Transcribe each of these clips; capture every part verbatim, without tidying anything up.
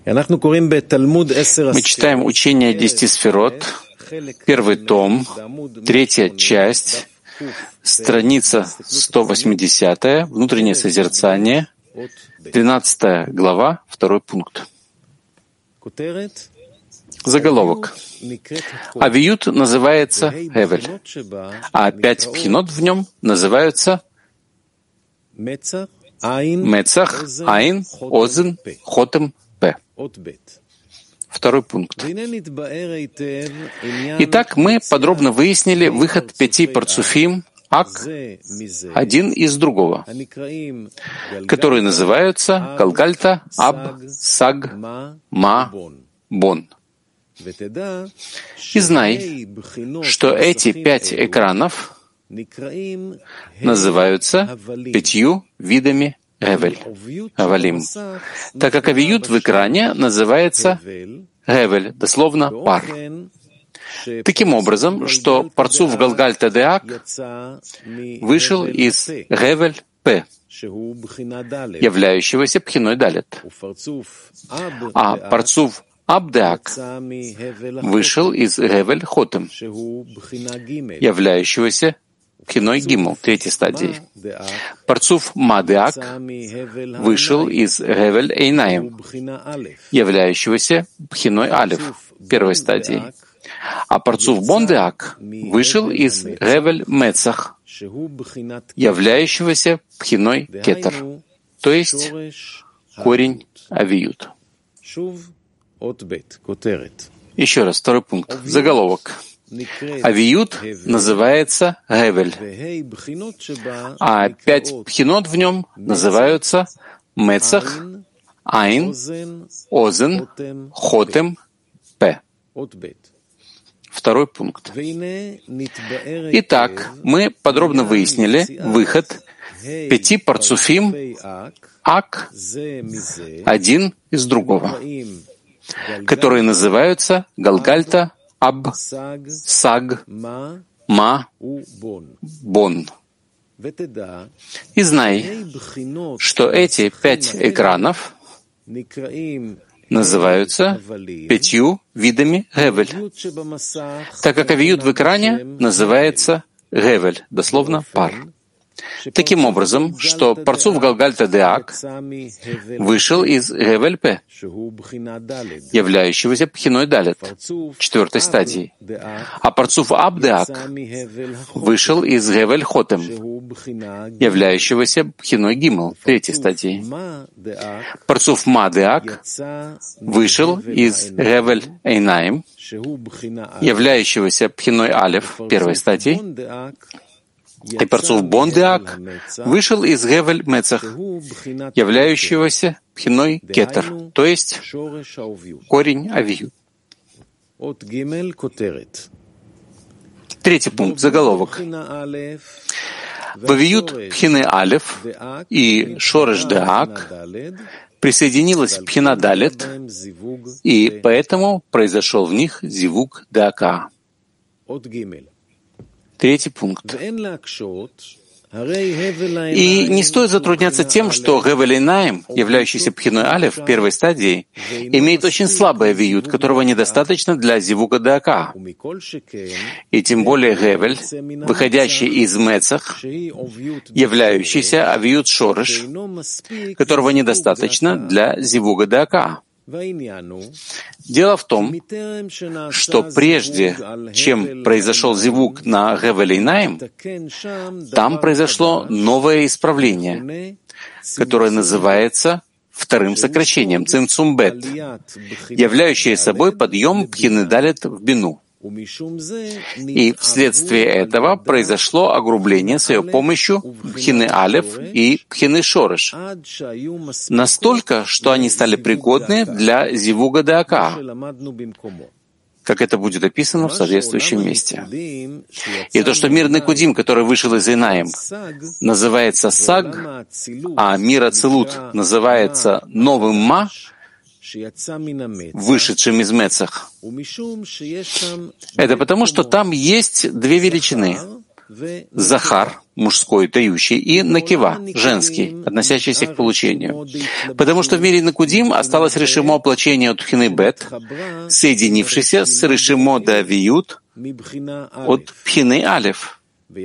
Мы читаем учение десяти сферот, первый том, третья часть, страница сто восьмидесятая, внутреннее созерцание, двенадцатая глава, второй пункт. Заголовок. Авиют называется Хевель, а пять пхинот в нем называются Мецах, Айн, Озен, Хотем, П. Второй пункт. Итак, мы подробно выяснили выход пяти парцуфим Ак один из другого, которые называются Галгальта, Аб, Саг, Ма, Бон. И знай, что эти пять экранов называются пятью видами Гевель, Авалим, так как авиют в экране называется Гевель, дословно пар. Таким образом, что парцуф Галгальта Деак вышел из Гевель П, являющегося пхиной Далет, а парцуф Абдеак вышел из Гевель Хотем, являющегося пхиной Гимл, третьей стадии. Парцуф Мадеак вышел из Гевель Эйнаим, являющегося пхиной Алеф, первой стадии. А парцуф Бондеак вышел из Гевель Мецах, являющегося пхиной Кетер, то есть корень авиют. Еще раз, второй пункт. Заголовок. Авиют называется Гевель, а пять пхинот в нем называются Мецах, Айн, Озен, Хотем, П. Второй пункт. Итак, мы подробно выяснили выход пяти парцуфим Ак один из другого, которые называются Галгальта, Аб, Саг, Ма, Бон. И знай, что эти пять экранов называются пятью видами Гевель, так как авиют в экране называется Гевель, дословно пар. Таким образом, что парцуф Галгальта Деак вышел из Гевель П, являющегося пхиной Далет, четвертой стадии, а парцуф Абдеак вышел из Гевель Хотем, являющегося пхиной Гимл, третьей стадии. Парцуф Мадеак вышел из Гевель Эйнаим, являющегося пхиной Алеф, первой стадии, и парцуф Бондеак вышел из Гевель Мецах, являющегося пхиной Кетер, то есть корень авиют. Третий пункт, заголовок. В авиют пхины Алеф и Шореш Деак присоединилась пхина Далет, и поэтому произошел в них зивук Деака. Третий пункт. И не стоит затрудняться тем, что Гевель Эйнаим, являющийся пхиной Алеф первой стадии, имеет очень слабый авиют, которого недостаточно для зивука Деака. И тем более Гевель, выходящий из Мецах, являющийся авиют Шореш, которого недостаточно для зивука Деака. Дело в том, что прежде, чем произошел зивук на Гевель Эйнаим, там произошло новое исправление, которое называется вторым сокращением Цимцум Бет, являющее собой подъем пхины Далет в бину. И вследствие этого произошло огрубление с ее помощью пхины Алеф и пхины Шореш, настолько, что они стали пригодны для зивуга Деака, как это будет описано в соответствующем месте. И то, что мир Некудим, который вышел из Эйнаим, называется Саг, а мир Ацилут называется новым Ма, вышедшим из Мецах. Это потому, что там есть две величины Захар, мужской, дающий, и Накива, женский, относящийся к получению. Потому что в мире Накудим осталось решимо оплачение от Пхины Бет, соединившийся с решимо Давиют от Пхины Алеф.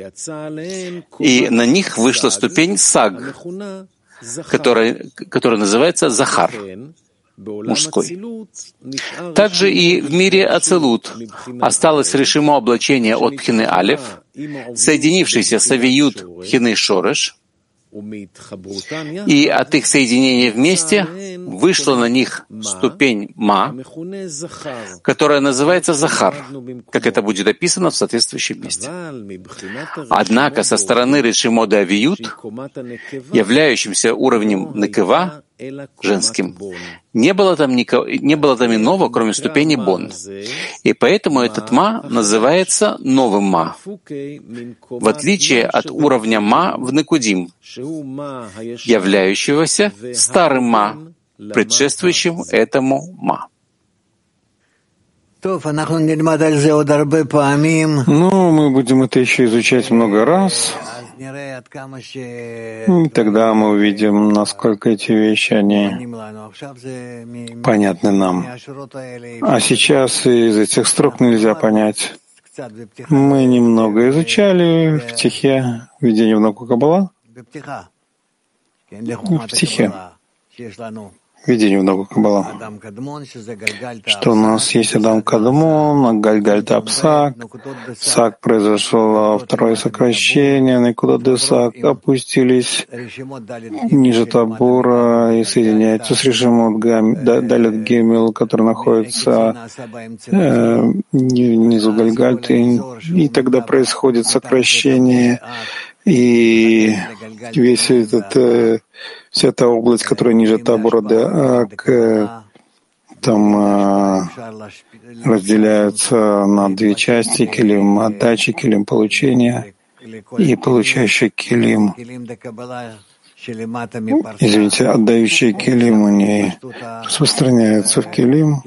И на них вышла ступень Саг, которая, которая называется Захар, мужской. Также и в мире Ацелут осталось решимо облачение от Пхины Алеф, соединившийся с Авиют Пхины Шореш, и от их соединения вместе вышла на них ступень Ма, которая называется Захар, как это будет описано в соответствующем месте. Однако со стороны решимо Авиют, являющимся уровнем Некева, женским, не было там никого, не было там иного, кроме ступени Бон. И поэтому этот Ма называется новым Ма, в отличие от уровня Ма в Некудим, являющегося старым Ма, предшествующим этому Ма. Ну, мы будем это еще изучать много раз. И тогда мы увидим, насколько эти вещи, они понятны нам. А сейчас из этих строк нельзя понять. Мы немного изучали в Птихе, введение в науку Каббала. В Птихе. Введение в науку Каббала. Что у нас есть Адам Кадмон, Гальгальта Псак, Псак произошло второе сокращение, Никуда де Сак опустились ниже Табора и соединяются с Решимот Далет Гемел, который находится э, внизу Гальгальты, и тогда происходит сокращение, и весь этот э, вся эта область, которая ниже Табора де Ак, там э, разделяются на две части: килим отдачи, килим получения и получающий килим. Извините, отдающие килим, они распространяются в килим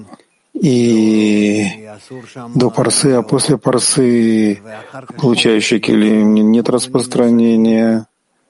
и до парсы, а после парсы получающие килим нет распространения.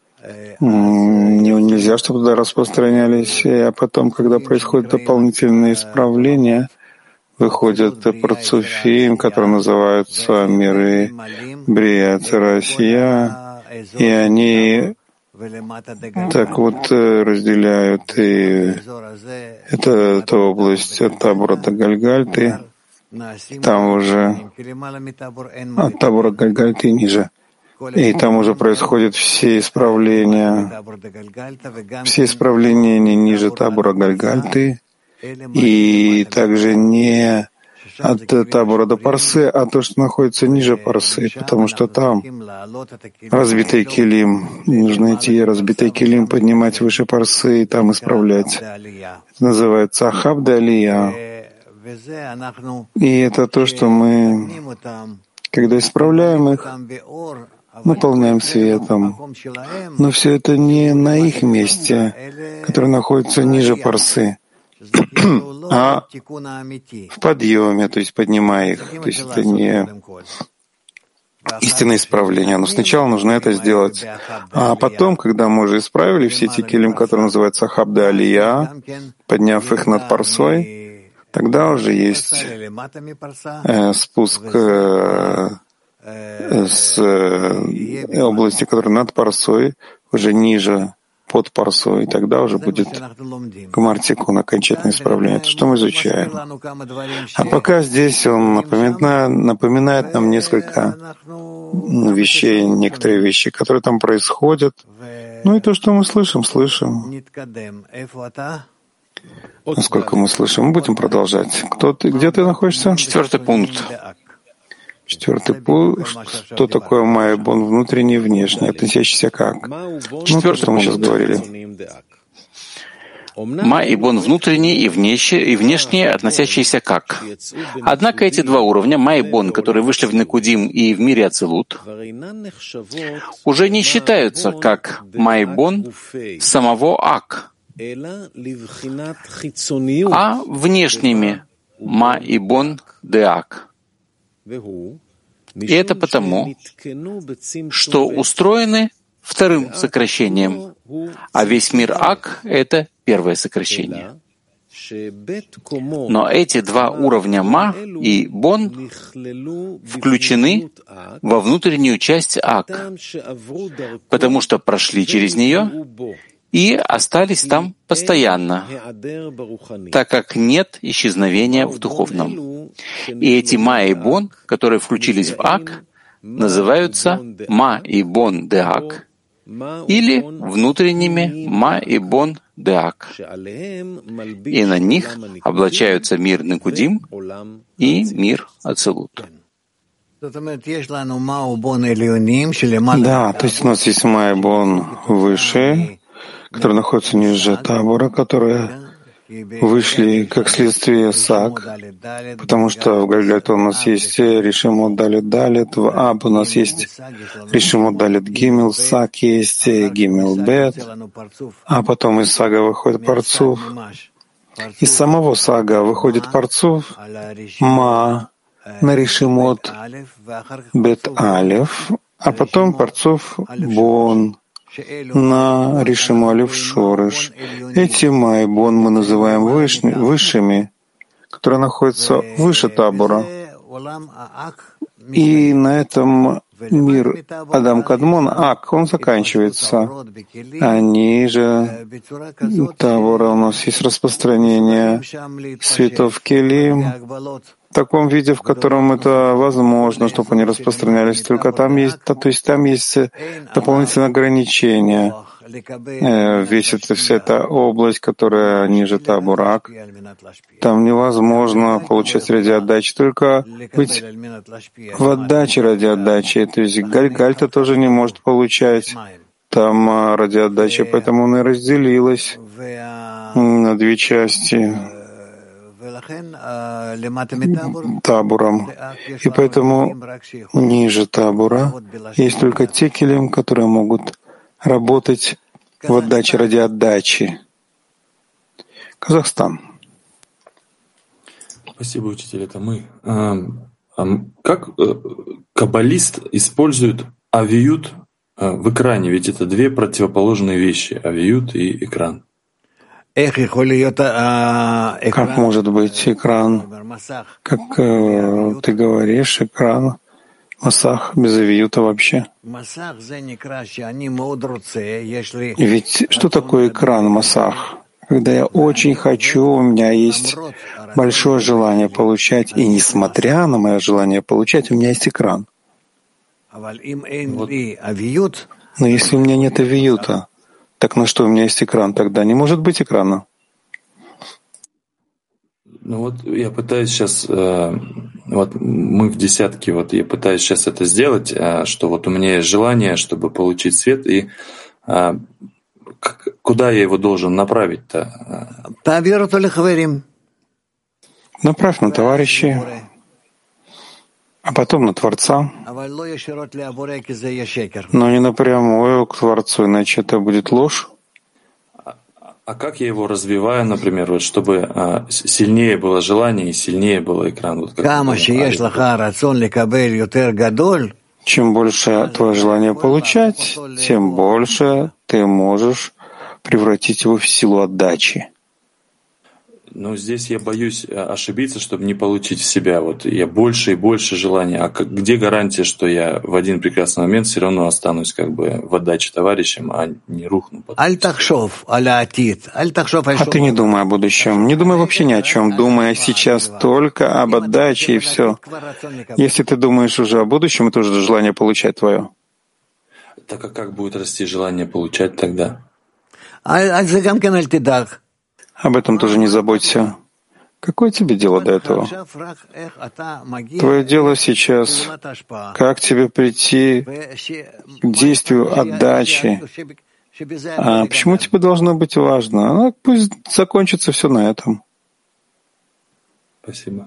Нельзя, чтобы туда распространялись, а потом, когда происходит дополнительное исправление, выходят парцуфим, которые называются миры Брия Россия, и они так вот разделяют и это, это область от Табора до Гальгальты, там уже от Табора до Гальгальты ниже. И там уже происходят все исправления, все исправления не ниже Табора Гальгальты, и также не от Табора до Парсы, а то, что находится ниже Парсы, потому что там разбитый килим, нужно идти разбитый килим поднимать выше Парсы и там исправлять. Это называется Ахаб де Алия. И это то, что мы, когда исправляем их, наполняем светом. Но все это не на их месте, которое находится ниже Парсы, а в подъеме, то есть поднимая их. То есть это не истинное исправление. Но сначала нужно это сделать. А потом, когда мы уже исправили все эти килим, которые называются Ахаб де Алия, подняв их над Парсой, тогда уже есть э, спуск э, с э, области, которая над Парсой, уже ниже, под Парсой, и тогда уже будет Гмар-Тикун, окончательное исправление. Это что мы изучаем. А пока здесь он напоминает, напоминает нам несколько вещей, некоторые вещи, которые там происходят. Ну и то, что мы слышим, слышим. Насколько мы слышим, мы будем продолжать. Кто ты, где ты находишься? Четвертый пункт. Четвертый пункт. Что такое Майбон, внутренний и внешний, относящийся как? Ну, то, что мы сейчас говорили. Ма и Бон внутренний и внешний, и внешний, относящиеся как. Однако эти два уровня, Ма и Бон, которые вышли в Некудим и в мире Ацелут, уже не считаются как Ма и Бон самого Ак, а внешними Ма и Бон де Ак. И это потому, что устроены вторым сокращением, а весь мир Ак — это первое сокращение. Но эти два уровня Ма и Бон включены во внутреннюю часть Ак, потому что прошли через нее и остались там постоянно, так как нет исчезновения в духовном. И эти Ма и Бон, которые включились в Ак, называются Ма и Бон де Ак, или внутренними Ма и Бон де Ак. И на них облачаются мир Никудим и мир Ацилут. Да, то есть у нас есть Ма и Бон высшие, которые находятся ниже табора, которые вышли как следствие Сак, потому что в Гальгальт у нас есть Ришимот Далит Далит, в Аб у нас есть Ришимот Далит Гимел, Сак есть Гимел Бет, а потом из Сага выходит Парцуф. Из самого Сага выходит Парцуф, Ма, на Ришимот Бет Алев, а потом Парцуф Бон на Ришиму Алев Шореш. Эти Ма и Бон мы называем вышни, высшими, которые находятся выше табора. И на этом мир Адам Кадмон, Ак, он заканчивается. А ниже табора у нас есть распространение светов Келим в таком виде, в котором это возможно, чтобы они распространялись. Только там есть, то есть там есть дополнительные ограничения. Весь это, вся эта область, которая ниже табурак, там невозможно получать ради отдачи, только быть в отдаче ради отдачи. То есть Гальгальта тоже не может получать там ради отдачи, поэтому она и разделилась на две части табуром. И поэтому ниже табура есть только те келим, которые могут работать в отдаче ради отдачи. Казахстан. Спасибо, учитель, это мы. А, а как каббалист использует авиют в экране? Ведь это две противоположные вещи — авиют и экран. Как может быть экран, как э, ты говоришь, экран, масах без авиюта вообще? Ведь что такое экран, масах? Когда я очень хочу, у меня есть большое желание получать, и несмотря на мое желание получать, у меня есть экран. Вот. Но если у меня нет авиюта, так на что у меня есть экран? Тогда не может быть экрана. Ну вот я пытаюсь сейчас, э, вот мы в десятке, вот я пытаюсь сейчас это сделать, э, что вот у меня есть желание, чтобы получить свет, и э, к- куда я его должен направить-то? Направь на товарищей, а потом на Творца, но не напрямую к Творцу, иначе это будет ложь. А как я его развиваю, например, вот, чтобы э, с- сильнее было желание и сильнее был экран? Вот как вы говорите. Чем больше твое желание получать, тем больше ты можешь превратить его в силу отдачи. Но здесь я боюсь э, ошибиться, чтобы не получить в себя. Вот я больше и больше желания. А как, где гарантия, что я в один прекрасный момент все равно останусь как бы в отдаче товарищам, а не рухну потом? А ты не думай о будущем, не думай вообще ни о чем, думай сейчас только об отдаче и все. Если ты думаешь уже о будущем, это уже желание получать твое. Так а как будет расти желание получать тогда? Об этом тоже не заботься. Какое тебе дело до этого? Твое дело сейчас, как тебе прийти к действию отдачи. А почему тебе должно быть важно? Ну, пусть закончится все на этом. Спасибо.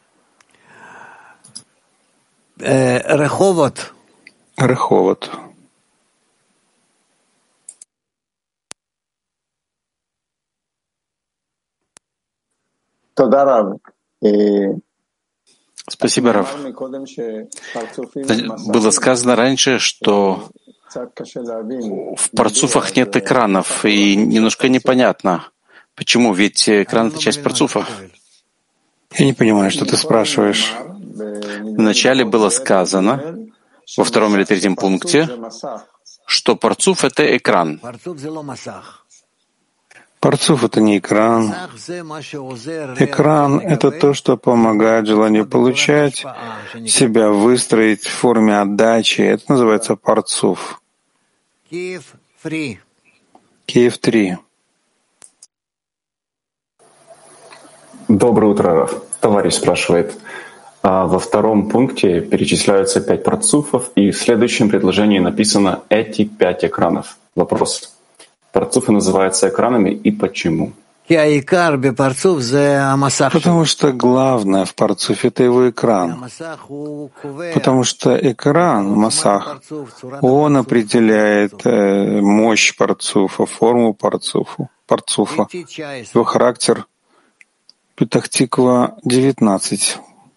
Реховод. Реховод. תודה רב. Спасибо, Рав. Было сказано раньше, что в парцуфах нет экранов, и немножко непонятно. Почему? Ведь экран — это часть парцуфа. Я не понимаю, что ты спрашиваешь. Вначале было сказано, во втором или третьем пункте, что парцуф — это экран. Парцуф — это не экран. Экран — это то, что помогает желанию получать, себя выстроить в форме отдачи. Это называется парцуф. Киев три. Доброе утро, Раф. Товарищ спрашивает. Во втором пункте перечисляются пять парцуфов, и в следующем предложении написано «эти пять экранов». Вопрос. Парцуфы называются экранами, и почему? Потому что главное в парцуфе — это его экран. Потому что экран, масах, он определяет э, мощь парцуфа, форму парцуфа, парцуфа, его характер. Петах Тиква девятнадцать.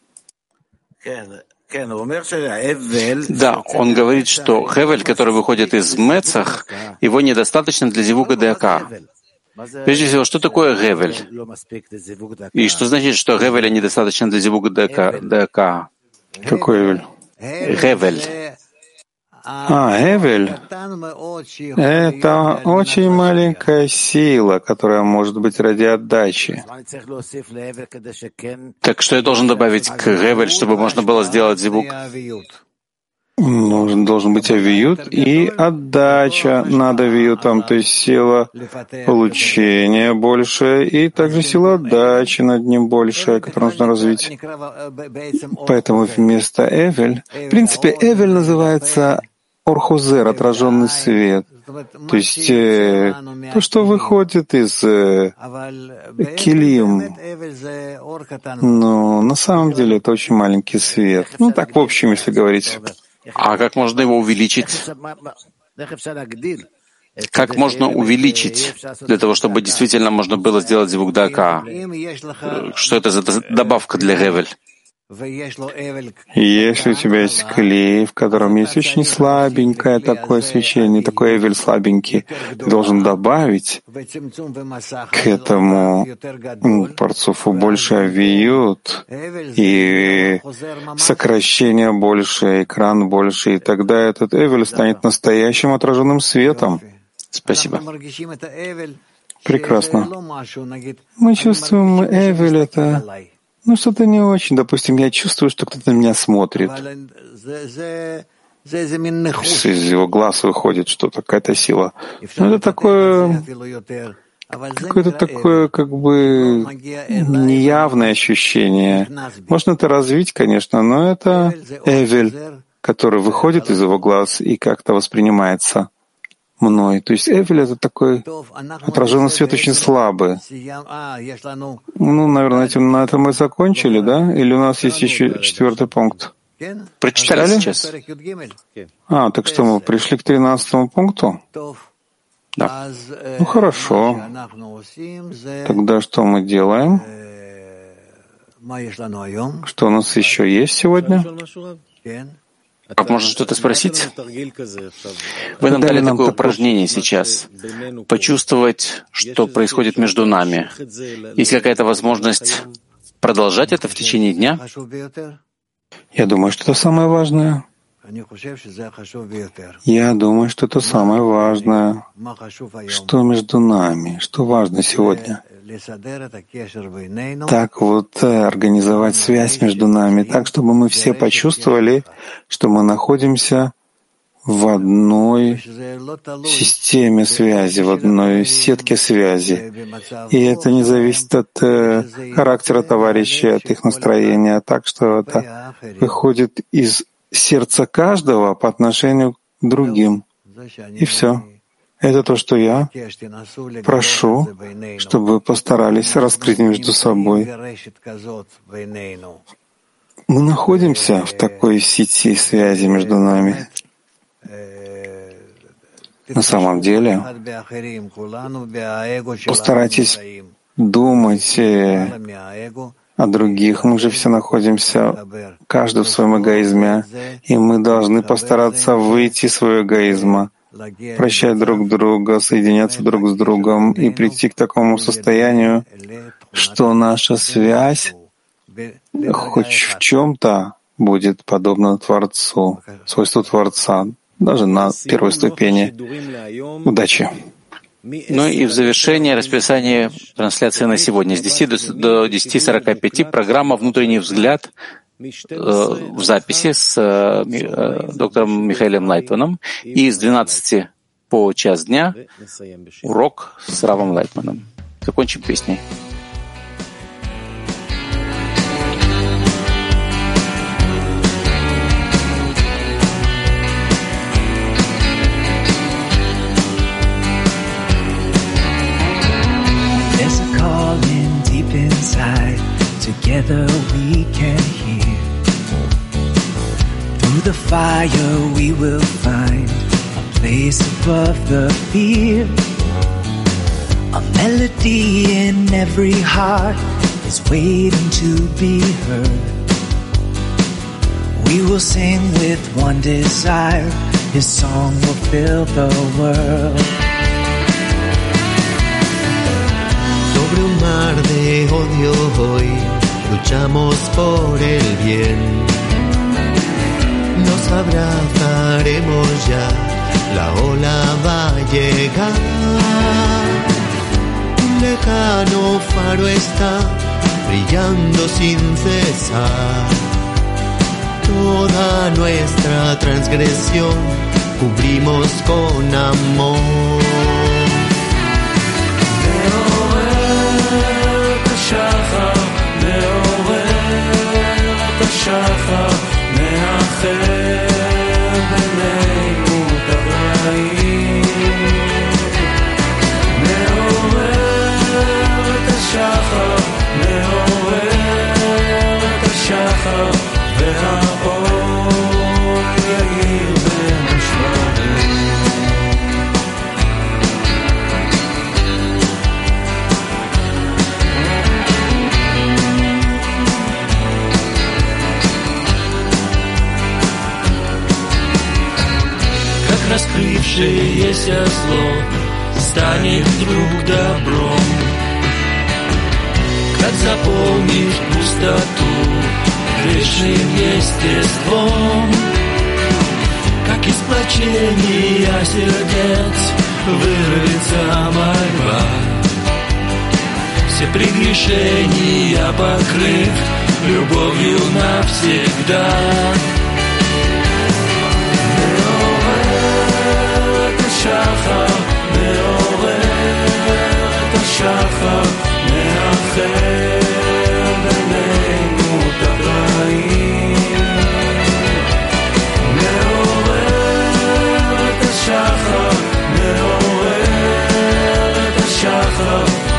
Да, он говорит, что хевель, который выходит из мецах, его недостаточно для зивуга ДАК. Прежде всего, что такое гевель? И что значит, что гевеля недостаточно для зивуга ДАК? Какой гевель? Гевель. А, гевель — это очень маленькая сила, которая может быть ради отдачи. Так что я должен добавить к гевель, чтобы можно было сделать зивуг? Нужен, должен быть авиют и отдача над авиютом, то есть сила получения большая и также сила отдачи над ним большая, которую нужно развить. Поэтому вместо эвель, в принципе, эвель называется орхузер, отраженный свет, то есть э, то, что выходит из э, килим. Но на самом деле это очень маленький свет. Ну так, в общем, если говорить. А как можно его увеличить? Как можно увеличить для того, чтобы действительно можно было сделать звук ДАК? Что это за добавка для гевель? Если у тебя есть клей, в котором есть очень слабенькое такое свечение, такой эвель слабенький, ты должен добавить к этому парцуфу больше авиют, и сокращение больше, экран больше, и тогда этот эвель станет настоящим отраженным светом. Спасибо. Прекрасно. Мы чувствуем, эвель — это ну, что-то не очень. Допустим, я чувствую, что кто-то на меня смотрит. Из его глаз выходит что-то, какая-то сила. Но это такое, какое-то такое, как бы, неявное ощущение. Можно это развить, конечно, но это эвель, который выходит из его глаз и как-то воспринимается мной. То есть эвель — это такой отраженный свет очень слабый. Ну, наверное, этим, на этом мы закончили, да? Или у нас есть еще четвертый пункт? Прочитали сейчас? А, так что мы пришли к тринадцатому пункту? Да. Ну, хорошо. Тогда что мы делаем? Что у нас еще есть сегодня? Как можно что-то спросить? Вы нам дали такое упражнение сейчас. Почувствовать, что происходит между нами. Есть какая-то возможность продолжать это в течение дня? Я думаю, что это самое важное. Я думаю, что это самое важное. Что между нами? Что важно сегодня? Так вот, организовать связь между нами, так, чтобы мы все почувствовали, что мы находимся в одной системе связи, в одной сетке связи. И это не зависит от э, характера товарищей, от их настроения, так что это выходит из сердца каждого по отношению к другим. И все. Это то, что я прошу, чтобы вы постарались раскрыть между собой. Мы находимся в такой сети связи между нами. На самом деле, постарайтесь думать о других. Мы же все находимся, каждый в своем эгоизме, и мы должны постараться выйти из своего эгоизма, прощать друг друга, соединяться друг с другом и прийти к такому состоянию, что наша связь хоть в чем-то будет подобна Творцу, свойству Творца, даже на первой ступени. Удачи! Ну и в завершение расписание трансляции на сегодня. С десяти до десяти сорока пяти программа «Внутренний взгляд» в записи с э, доктором Михаилом Лайтманом. И с двенадцати по час дня урок с Равом Лайтманом. Закончим песней. Together we can hear. Through the fire we will find a place above the fear. A melody in every heart is waiting to be heard. We will sing with one desire, His song will fill the world. Sobre un mar de odio hoy luchamos por el bien. Nos abrazaremos ya, la ola va a llegar. Un lejano faro está brillando sin cesar. Toda nuestra transgresión cubrimos con amor. השחר מאחר בינינו את הרעים, מעורר את השחר, מעורר את השחר, והאור יאיר בין השברים. Раскрывшееся зло станет вдруг добром, как заполнишь пустоту грешным естеством, как из плачения сердец вырвется мольба, все прегрешения покрыв любовью навсегда. השחר מעורר את השחר, מאחר בינינו את הרעים, מעורר את השחר, מעורר את השחר,